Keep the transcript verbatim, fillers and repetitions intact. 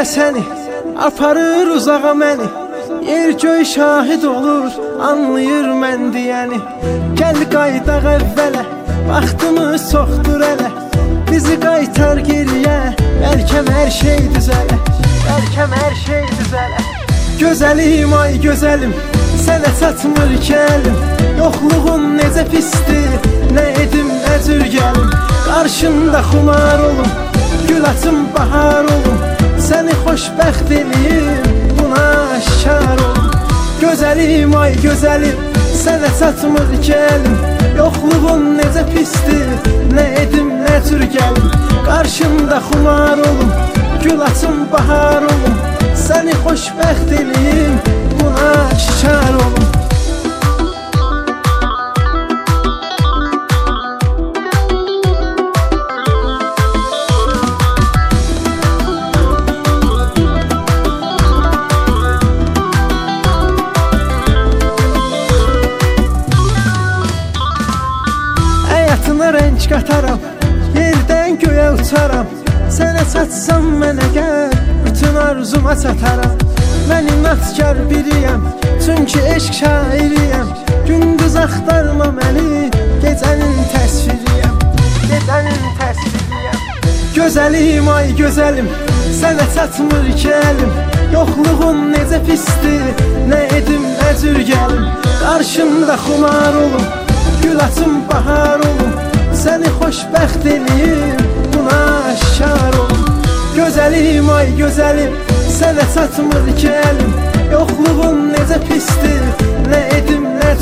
da səni aparır uzağa məni. Yer göy şahid olur, anlayır mən deyəni. Gəl qaydaq əvvələ, vaxtımız çoxdur ələ. Bizi qaytar geriyə, bəlkəm hər şey düzələ. Bəlkəm hər şey düzələ. Gözəlim ay gözəlim, sənə çatmır ki əlim. Yoxluğun necə pisdir, nə edim nə cür gəlim. Qarşında xumar olum, gül açım bahar olum. Səni xoşbəxt eləyim, buna aşkar olum. Gözəlim ay gözəlim, sənə çatmır ki əlim. Yoxluğun necə pisdir, nə edim nə cür gəlim. Qarşında xumar olum, gül açım bahar olum. Səni xoşbəxt eləyim, buna aşkar olum. Həyatına rəng qataram, yerdən göyə uçaram. Sənə çatsam mən əgər, bütün arzuma çataram. Mən inatçar biriyəm, çünki eşq şairiyəm. Gündüz axtarma məni, gecənin təsviriyəm. Gecənin təsviriyəm. Gözəlim ay gözəlim, sənə çatmır ki əlim. Yoxluğun necə pisdir, nə edim nə cür gəlim. Qarşında xumar olum, gül açım bahar olum. Səni xoşbəxt eləyim, buna aşkar olum. Gözəlim ay gözəlim, sənə çatmır ki əlim. Yoxluğun necə pisdir, nə edim nə